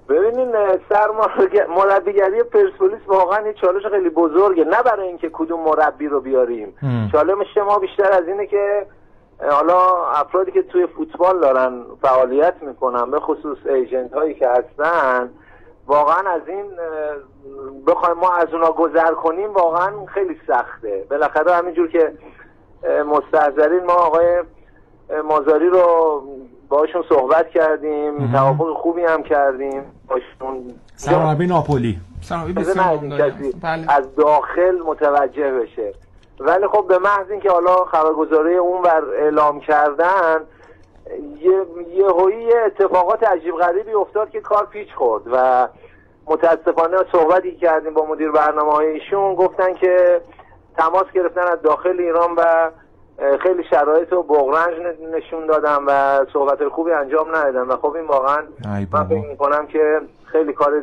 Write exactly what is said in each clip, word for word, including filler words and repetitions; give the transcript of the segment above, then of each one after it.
ببینین مربیگری پرسپولیس واقعا یه چالش خیلی بزرگه، نه برای اینکه کدوم مربی رو بیاریم. چالش ما بیشتر از اینه که حالا افرادی که توی فوتبال دارن فعالیت میکنن، به خصوص ایجنت هایی که هستن، واقعا از این بخوایم ما از اونا گذر کنیم واقعا خیلی سخته. بالاخره همینجور که مستحضرین ما آقای مازاری رو باشون صحبت کردیم، توافق خوبی هم کردیم باشون. سرمربی ناپولی سرمربی بسیار بله. از داخل متوجه بشه، ولی خب به محض اینکه حالا خبرگزاری اونور اعلام کردن یه یهویی اتفاقات عجیب غریبی افتاد که کار پیچ خورد و متاسفانه صحبتی کردیم با مدیر برنامه‌های ایشون، گفتن که تماس گرفتن از داخل ایران و خیلی شرایط رو بغرنج نشون دادم و صحبت خوبی انجام ندادم و خب این واقعا من فکر می‌کنم که خیلی کار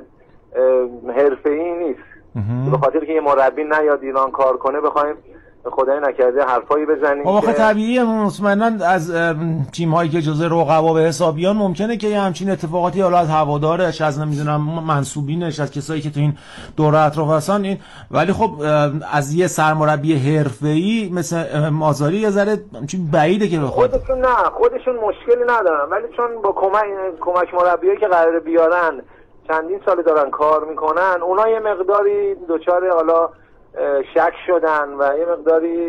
حرفه‌ای نیست، به خاطر که یه مربی نیاد ایران کار کنه بخوایم خدای نکرده حرفایی بزنیم. واقعا طبیعیه، مطمئنا از تیم‌هایی که جزء رقبا به حسابیان ممکنه که همچین اتفاقاتی حالا از هوادارش، از نمیدونم منسوبینش، از کسایی که تو این دوره اطراف هستن این، ولی خب از یه سرمربی حرفه‌ای مثل مازاری یه ذره همچین بعیده که بخواد. خودشون نه خودشون مشکلی ندارن، ولی چون با کمک کمک مربیایی که قراره بیارن چندین سال دارن کار میکنن، اونا یه مقداری دوچاره حالا شک شدن و یه مقداری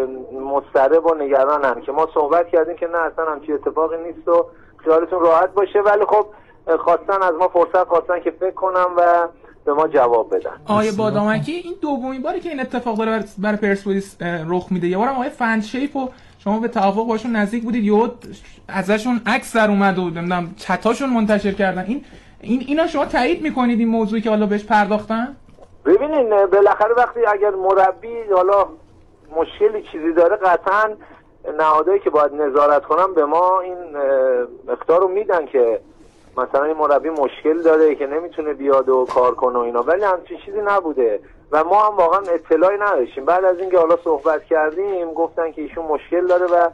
مضطرب و نگرانن که ما صحبت کردیم که نه اصلا همچین اتفاقی نیست و خیالتون راحت باشه، ولی خب خواستن از ما فرصت خواستن که فکر کنم و به ما جواب بدن. آقای بادامکی این دومین باری که این اتفاق داره برای پرسپولیس رخ میده. یه بارم آقای فندشیپو شما به توافق باشون نزدیک بودید، یهو ازشون عکس در اومد و نمیدونم چتاشون منتشر کردن. این این اینا شما تایید میکنید این موضوعی که حالا بهش پرداختن؟ ببینین بالاخره وقتی اگر مربی حالا مشکلی چیزی داره قطعا نهادهایی که باید نظارت کنن به ما این اخطار رو میدن که مثلا این مربی مشکل داره که نمیتونه بیاد و کار کنه و اینا، ولی همچین چیزی نبوده و ما هم واقعا اطلاعی نداشتیم. بعد از اینکه حالا صحبت کردیم گفتن که ایشون مشکل داره و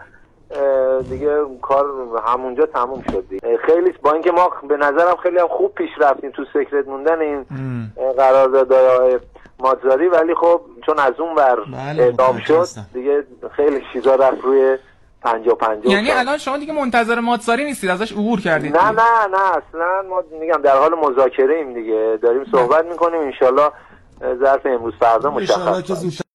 دیگه کار همونجا تموم شد. خیلی با اینکه ما به نظرم خیلی هم خوب پیش رفتیم تو سکرت موندن این قراردادهای مازاری، ولی خب چون از اون ور اعلام شد دیگه خیلی چیزا رفت روی پنجاه پنجاه. یعنی الان شما دیگه منتظر مازاری نیستید، ازش عبور کردید؟ نه نه نه اصلا ما میگم در حال مذاکره ایم دیگه، داریم صحبت میکنیم، انشالله ظرف امروز فردا مشخص